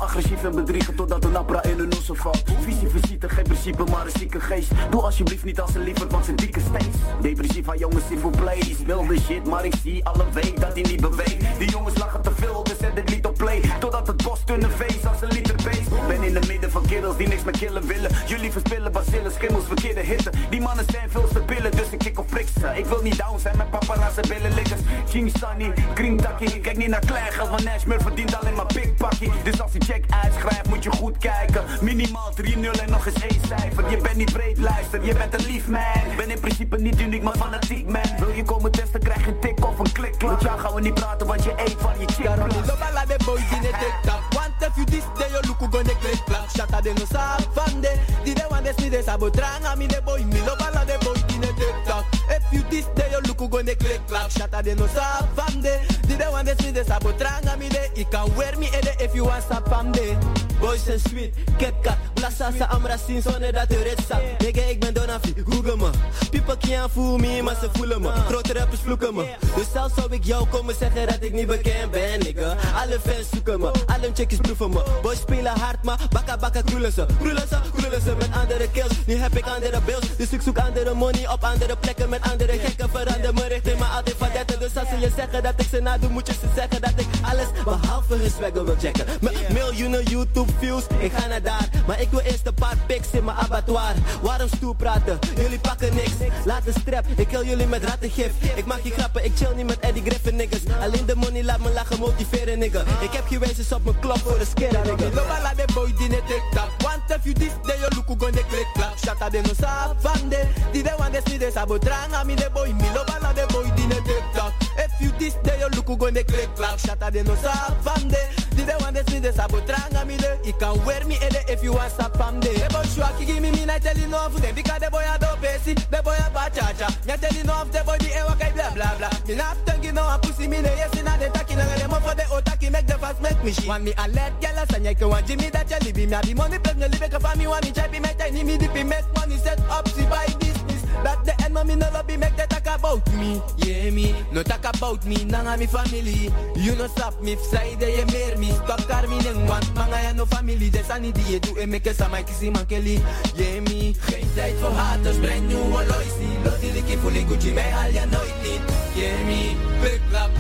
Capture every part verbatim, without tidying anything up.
agressief en bedriegen totdat een appra in een ossen valt. Visie, visite, geen principe, maar een zieke geest. Doe alsjeblieft niet als een liever, want zijn dikke steeds. Depressief aan jongens, civil plays. Wilde shit, maar ik zie alle week dat hij niet beweegt. Die jongens lachen te veel, dus zet dit lied op play. Totdat het bos tunnen feest als een liter beest. Ben in de midden van kerels die niks meer killen willen. Jullie verspillen bacillen, schimmels, verkeerde hitte. Die mannen zijn veel te pillen, dus ik kick op friksen. Ik wil niet down zijn met paparazzen, billen likkers. King Sunny, Green Ducky. Kijk niet naar kleingeld, want Nashmere verdient alleen maar pikpakkie. Dus als je check uitschrijft, moet je goed kijken. Minimaal drie nul en nog eens één cijfer. Je bent niet breed, luister, je bent een lief man. Ben in principe niet uniek, maar fanatiek man. Wil je komen testen, krijg je een tik of een klik. Met jou gaan we niet praten, want je eet van je chick. Lobala de boy in het TikTok. Want if you this day you look gonna click clap. Shatta de no sa fande. Di de one des mi de sabotranga mi de boy mi lobala de boy in het TikTok. If you this day you look gonna click clap. Shatta de no sa fande. Di de one des mi de sabotranga mi de. I can wear me ede if you want stop fande. Boys and sweet, KitKat, blassa sa amra sin zonder dat je rit staat. Nigga, ik ben Donafi, google me. People can't fool me, maar ze voelen me. Grote rappers vloeken me. Dus zelfs zou ik jou komen zeggen dat ik niet bekend ben, nigga. Alle fans zoeken me, alle chickies proeven me. Boys spelen hard, maar bakka bakka kroelen ze. Kroelen ze, kroelen ze met andere kills. Nu heb ik andere bills, dus ik zoek andere money op andere plekken. Met andere gekken verander me richting, maar altijd van dertig. Dus als ze je zeggen dat ik ze nadoe, moet je ze zeggen dat ik alles behalve hun swagger wil checken. Met miljoenen YouTube views, ik ga naar daar. Maar ik wil eerst een paar pics in mijn abattoir. Waarom stoer praten? Jullie pakken niks. Laat de strap, ik kill jullie met rattengif. Ik maak je grappen, ik chill niet met Eddie Griffin niggas. Alleen de money laat me lachen, motiveren nigga. Ik heb geen wezens op mijn klok voor de skidden nigga. Lobala de boy die net TikTok. Want if you this day you look gonna click clap. Shatta de no sa fande. Die de one des mi de sabotranga mi de boy mi lobala de boy die net TikTok. If you this day you look gonna click clap. Shatta de no sa fande. Die de one des mi de sabotranga mi de. I can wear me ede if you want stop from there. The boy shwaki give me me night telling off them because the boy a dope basi, the boy a bad cha cha. Me telling off the boy the ewa kai blah blah blah. Me not thinking no a pussy me ne yes inna the taki na them for the otaki make the fast make me shit. Want me a let gyal a sanya ke want Jimmy that you live me a be money plus me live for me want me try be make tiny me dip make money set up see buy business. That the end mommy no lobby make they talk about me. Yeah me, no talk about me nanga me family. You no stop me side ye meer me stop car me neng want manga ya no family. Des aan die je doet en make sa my kissy man kelly. Yeah me, geen tijd voor haters, brand new loyalty. Lot die ik voel ik Gucci mij al ja nooit niet. Yeah me, big clap,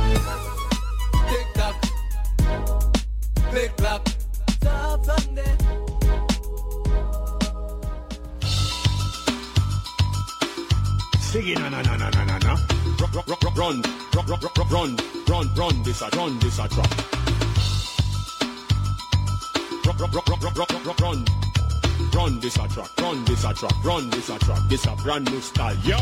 tick tock, big clap, stop from there. Sing it, no, no, no, no, no, no, no. Run, run, run, run, run, run, run, run, this a run, this a drop. Run, run, run, run, run, run, run, run, this a track, run, this a track, run, this a track, this a brand new style, yo.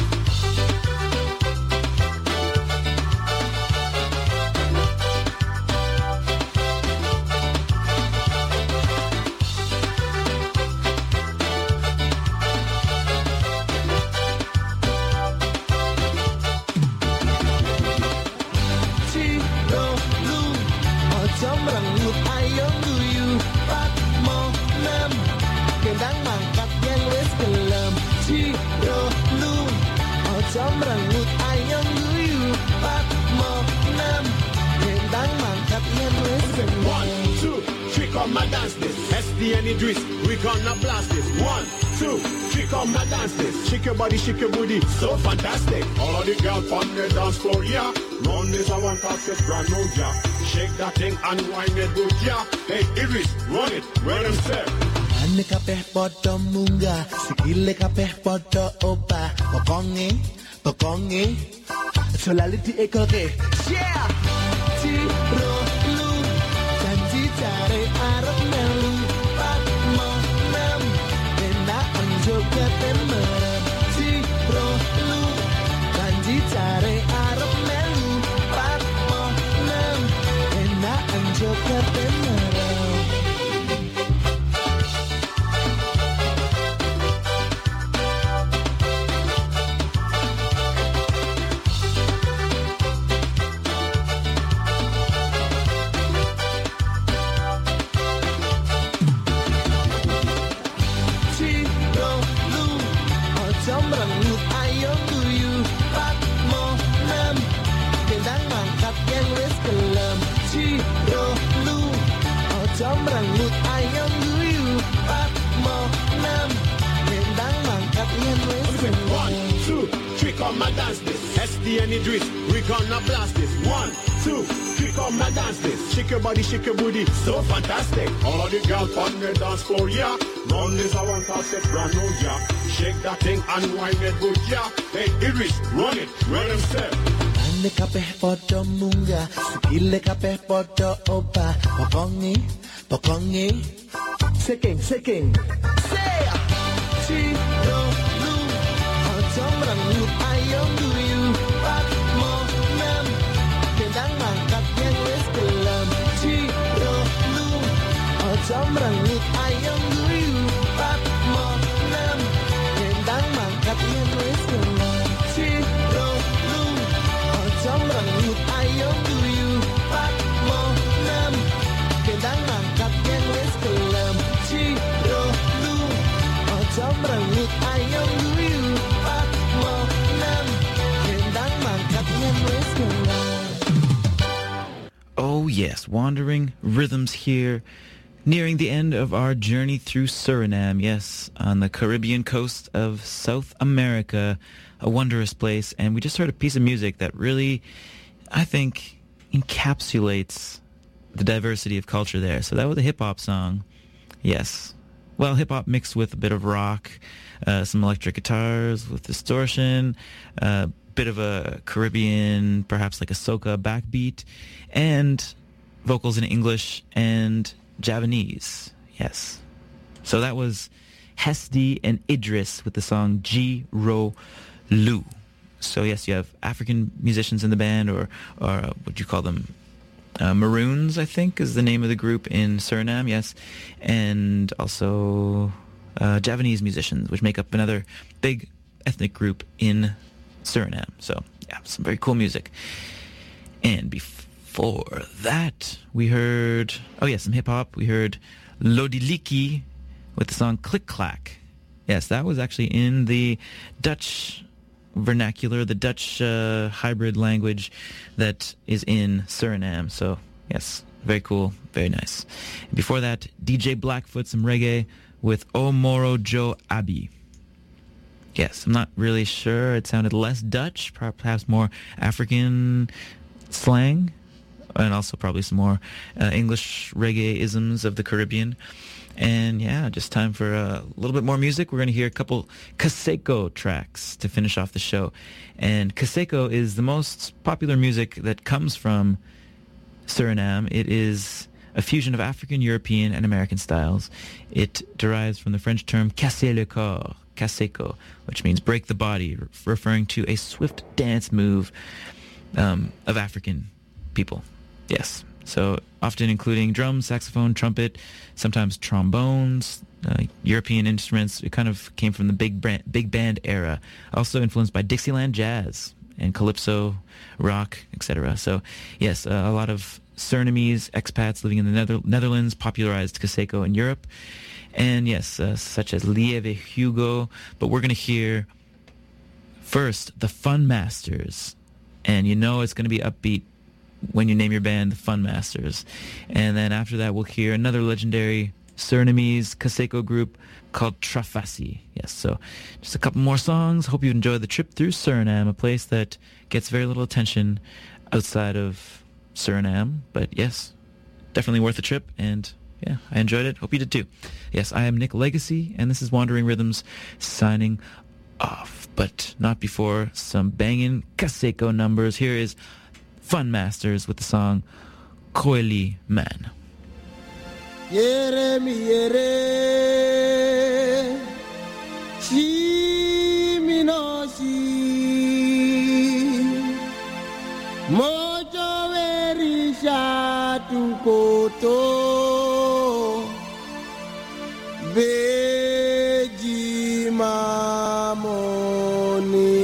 Idris, we gonna blast this. One, two, three, come and dance this. Shake your body, shake your booty, so fantastic. All of the girls on the dance floor, yeah. Run this, I want to say brand new, yeah. Shake that thing and wind it good, yeah. Hey, Idris, run it, where them say. Ane kapeh podo munga, sikile kapeh podo opa. Pokonge, pokonge, solaliti ekoke. Yeah! Tiro lu, janji cari arep melu. Ketemerem Ciro lu Kanji cari arep melu Pat mo nem Enak anjo ketemerem Ojom rambut ayam guyu Pat mo nam Kendang mangkat yen wis One, two, three, come and dance this. S D and Idris, we gonna blast this. One, two, three, come and dance this. Shake your body, shake your booty, so fantastic. All of the girls on the dance floor, yeah. Run this I want to set brand new, yeah. Shake that thing and wind it good, yeah. Hey, Idris, run it, run them step. Ane kabeh podo munggah Sikile kabeh podo obah Pokongi, pokongi Shaking, shaking Say Ciro, lu Ojom rambut ayam guyu Pat mo nam Kendang mangkat yang wis gelem Ciro, lu Ojom rambut ayam guyu Pat mo nam Kendang mangkat yang wis gelem Ciro, lu Ojom rambut ayam guyu Pat mo nam Kendang mangkat yang wis gelem Ciro, lu Ojom rambut ayam guyu Pat mo nam Kendang mangkat yang wis gelem. Oh yes, Wandering Rhythms here, nearing the end of our journey through Suriname, yes, on the Caribbean coast of South America, a wondrous place, and we just heard a piece of music that really, I think, encapsulates the diversity of culture there. So that was a hip-hop song, yes. Well, hip-hop mixed with a bit of rock, uh, some electric guitars with distortion, a uh, bit of a Caribbean, perhaps like a soca backbeat, and vocals in English and Javanese, yes. So that was Hesdy and Idris with the song G Ro Lu. So yes, you have African musicians in the band, or, or uh, what do you call them? Uh, Maroons, I think, is the name of the group in Suriname, yes. And also uh, Javanese musicians, which make up another big ethnic group in Suriname. So, yeah, some very cool music. And before that, we heard, oh yeah, some hip-hop. We heard Lodiliki with the song Click Clack. Yes, that was actually in the Dutch vernacular, the Dutch uh, hybrid language that is in Suriname. So, yes, very cool, very nice. And before that, D J Blackfoot, some reggae with O Moro Joe Abi. Yes, I'm not really sure. It sounded less Dutch, perhaps more African slang, and also probably some more uh, English reggae-isms of the Caribbean. And yeah, just time for a little bit more music. We're going to hear a couple Kaseko tracks to finish off the show. And Kaseko is the most popular music that comes from Suriname. It is a fusion of African, European, and American styles. It derives from the French term casser le corps, Kaseko, which means break the body, referring to a swift dance move um, of African people. Yes. So often including drums, saxophone, trumpet, sometimes trombones, uh, European instruments. It kind of came from the big band, big band era. Also influenced by Dixieland jazz and calypso, rock, et cetera. So yes, uh, a lot of Surinamese expats living in the Nether- Netherlands popularized Kaseko in Europe. And yes, uh, such as Lieve Hugo. But we're going to hear first the Fun Masters. And you know it's going to be upbeat when you name your band the Fun Masters. And then after that, we'll hear another legendary Surinamese Kaseko group called Trafasi. Yes, so just a couple more songs. Hope you enjoy the trip through Suriname, a place that gets very little attention outside of Suriname. But yes, definitely worth the trip. And yeah, I enjoyed it. Hope you did too. Yes, I am Nick Legacy, and this is Wandering Rhythms signing off. But not before some banging Kaseko numbers. Here is Fun Masters with the song Koili Man. Yere mi yere Shi mi no shi Mojo veri shatu koto Beji mamoni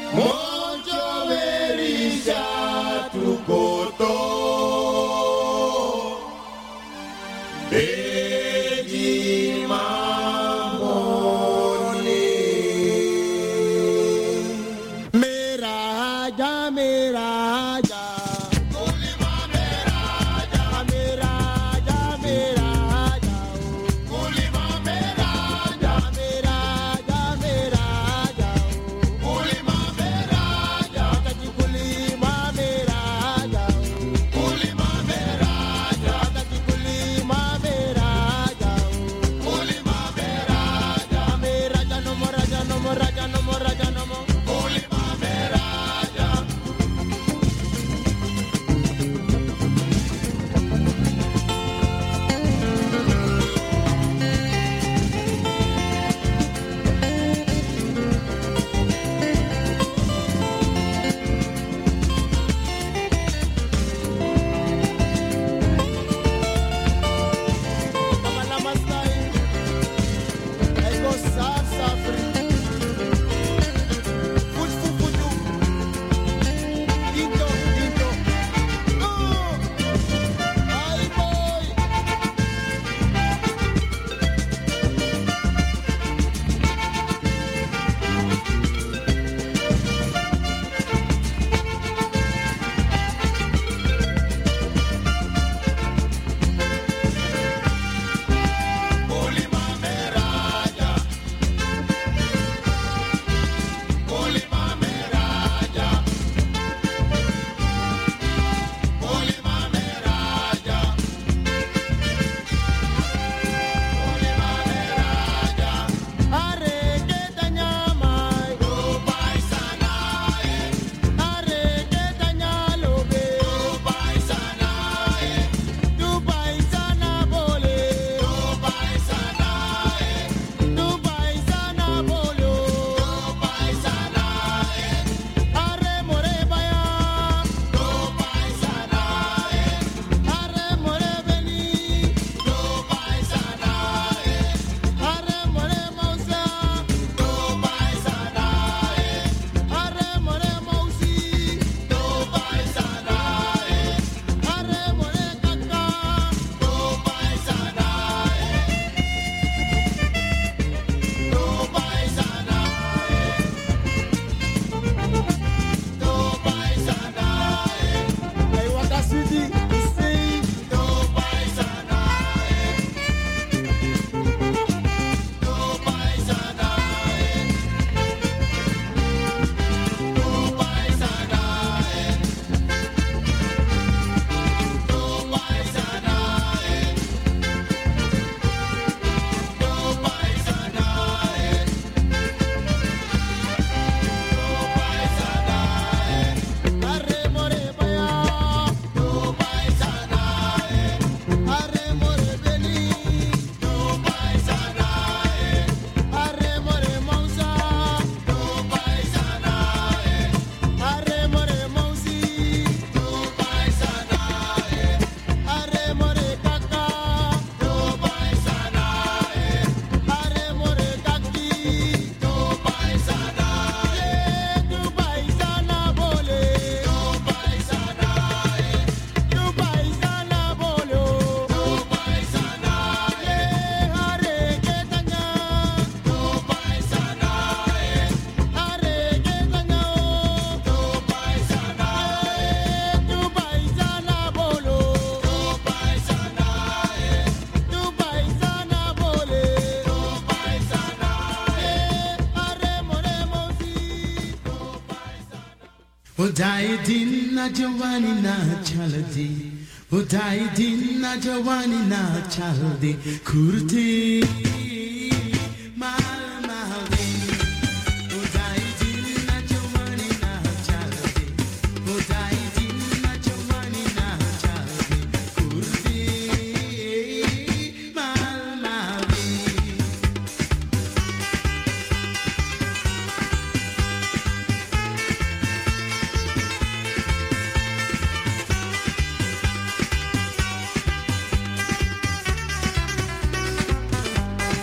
Mojo verisha tu koto Beji Mamoni. Mera Raja, Mera Raja. Kulima Mera Raja, Mera Raja, Mera Raja. Kulima Mera Raja, Mera Raja, Mera Raja. Kulima Mera Raja, Kati Kulima Mera Raja. Kulima Mera Raja, Kati Kulima Mera Raja. Kulima Mera Raja, Mera Raja no more Raja no more Raja no more Raja no more. Kulima Mera Raja. Kamalama style. Ego saf safri. Foot foot foot. Dinto dinto. Oh. Ay boy. Kulima Mera Raja. Kulima Mera Raja. Kulima Mera Raja. Kulima Mera Raja. Are que dañama, tu paisana, are que dañalo be, tu paisana, tu paisana bole, tu paisana, tu paisana bolo, tu paisana, are more baya, tu paisana, are more beni, tu paisana, are more mausa, tu paisana, are more mausi, tu paisana, are more kaka, tu paisana, tu paisana, tu paisana, ay wakasidi say tu paisana, tu paisana, tu paisana, tu paisana, tu paisana, arre more baya, tu paisana, arre more beni, tu paisana, arre more mausa, tu paisana, arre more mausi, tu paisana, arre more kaka, tu paisana, arre more kaki, tu paisana, tu paisana bole, tu paisana, tu paisana bolo, tu paisana, are que daña, tu paisana, are que daña, tu paisana, tu paisana bolo, tu paisana, tu paisana bole, tu paisana, are more mosi, tu paisana. Udai din na jawani na chaldi, udai din na jawani na chaldi, kurti mal maldi. Udai din na jawani na chaldi, udai din na jawani na chaldi, kurti mal maldi. Kulima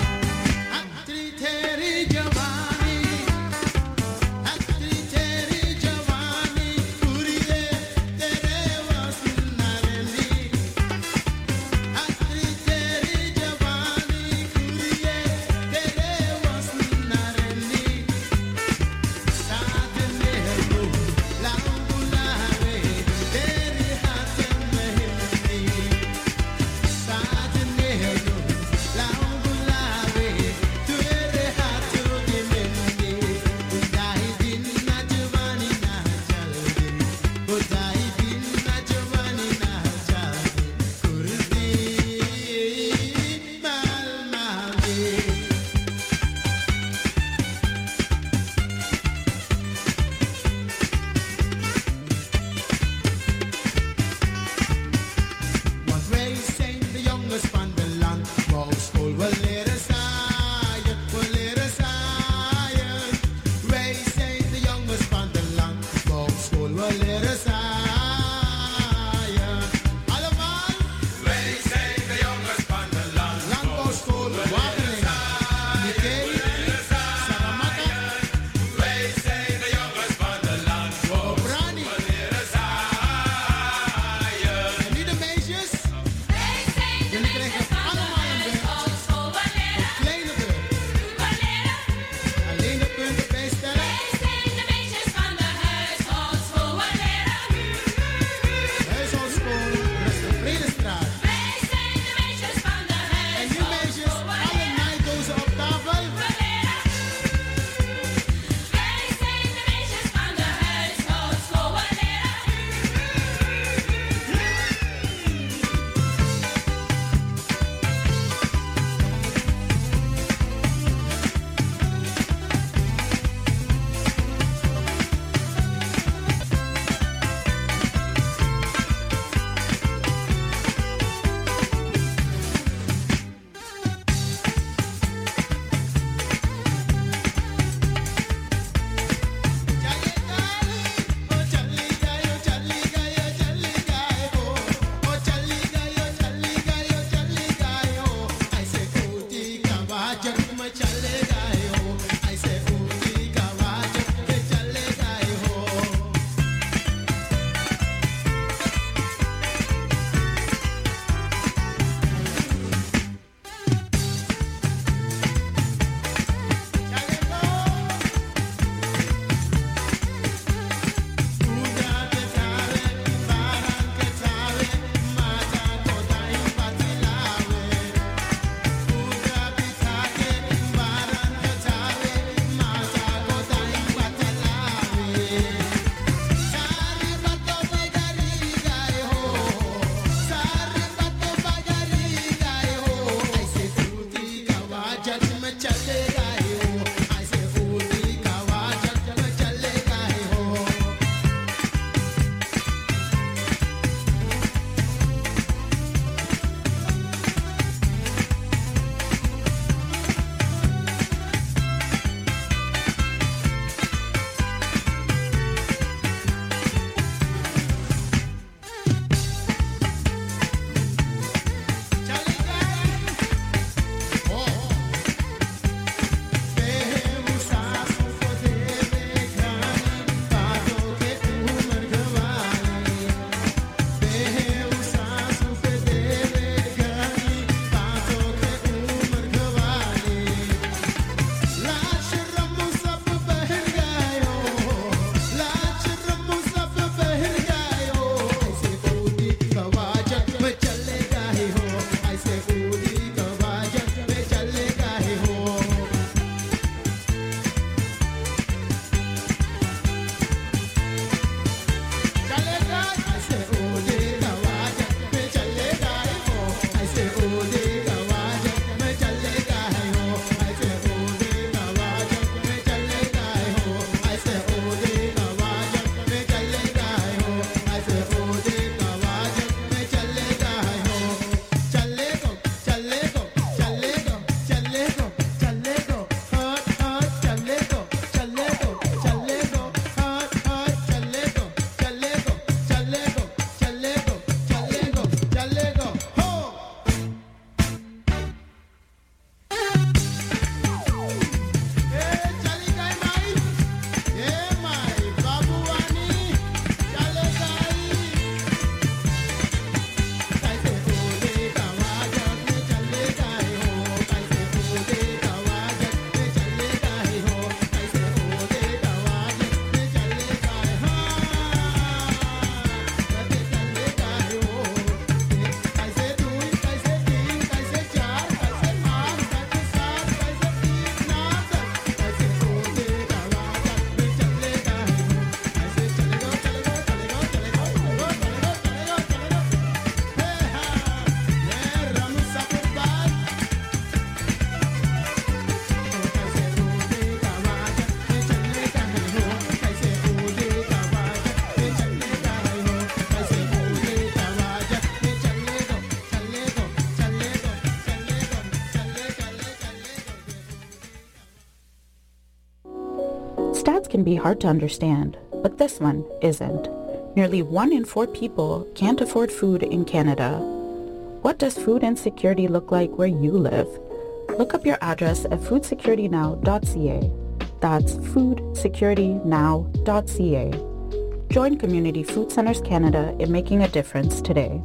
stats can be hard to understand, but this one isn't. Nearly one in four people can't afford food in Canada. What does food insecurity look like where you live? Look up your address at food security now dot c a. That's food security now dot c a. Join Community Food Centers Canada in making a difference today.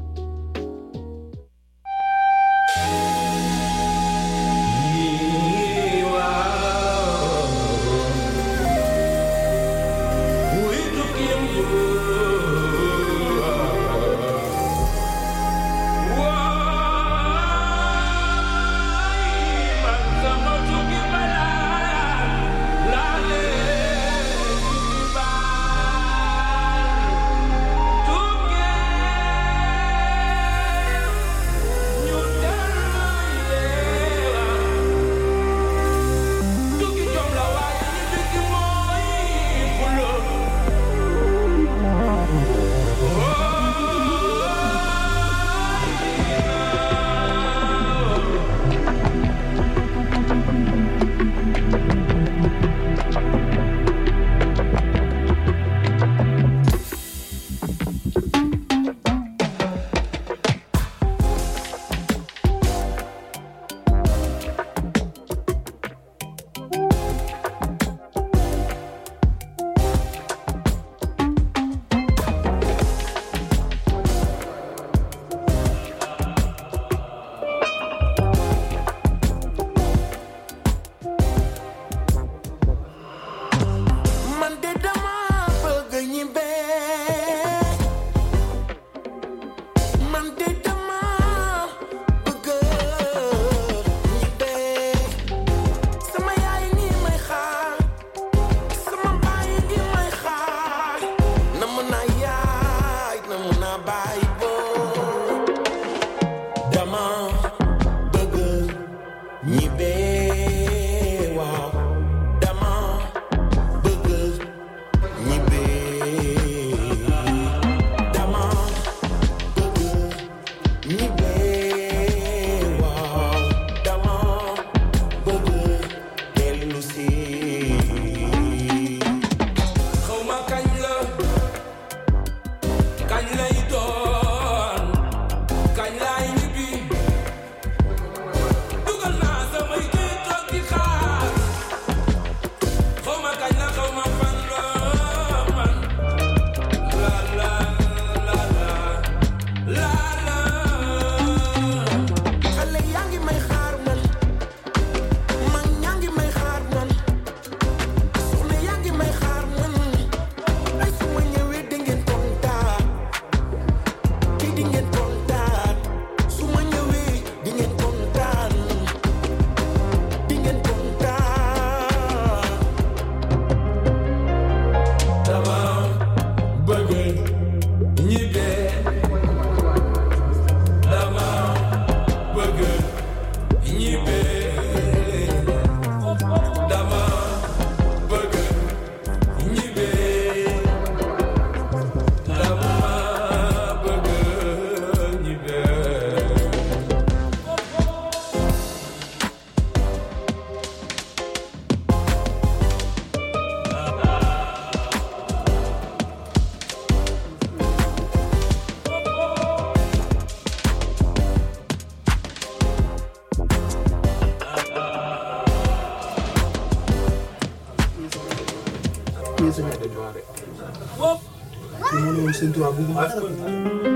Sinto a bugu.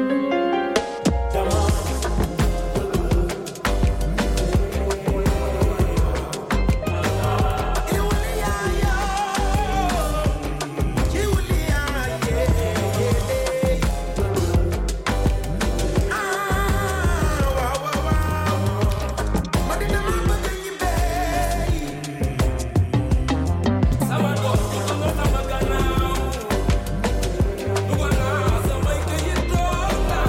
Sama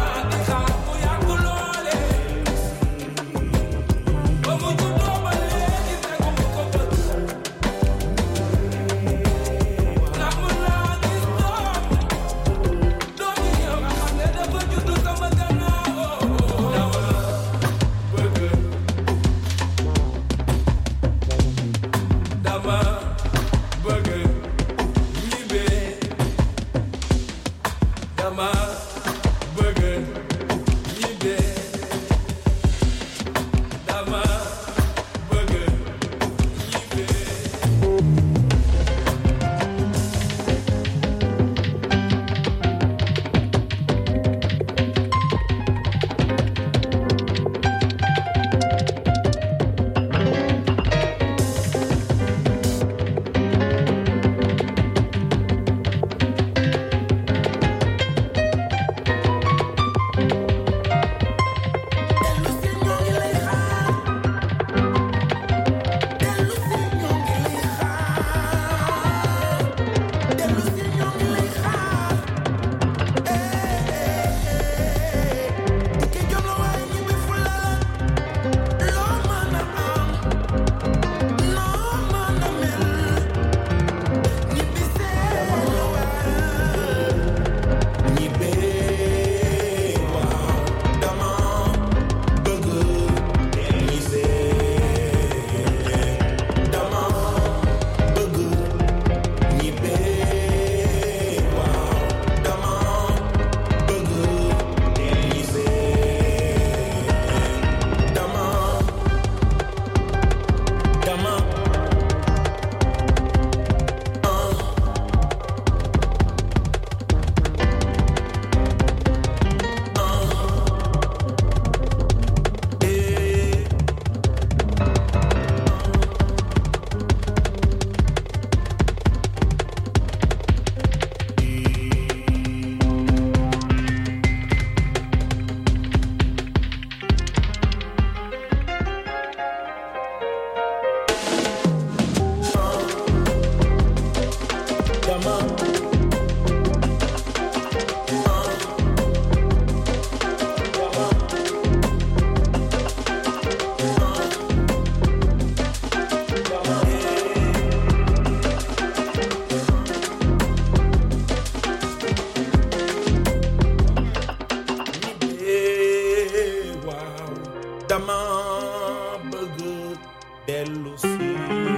dama bëgg dellu si.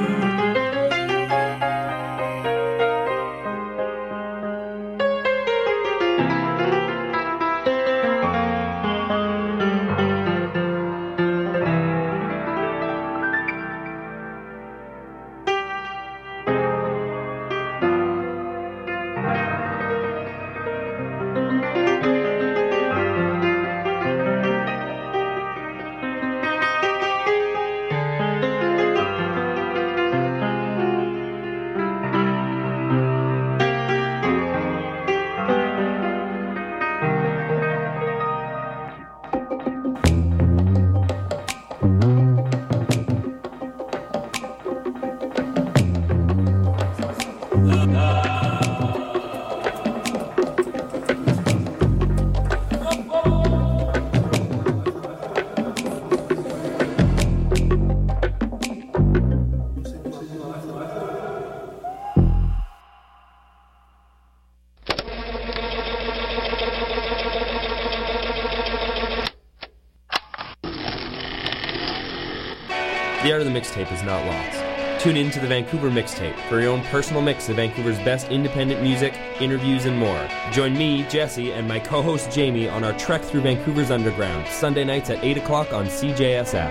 The art of the mixtape is not lost. Tune in to the Vancouver Mixtape for your own personal mix of Vancouver's best independent music, interviews, and more. Join me, Jesse, and my co-host Jamie on our trek through Vancouver's underground, Sunday nights at eight o'clock on C J S F.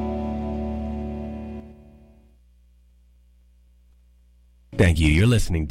Thank you. You're listening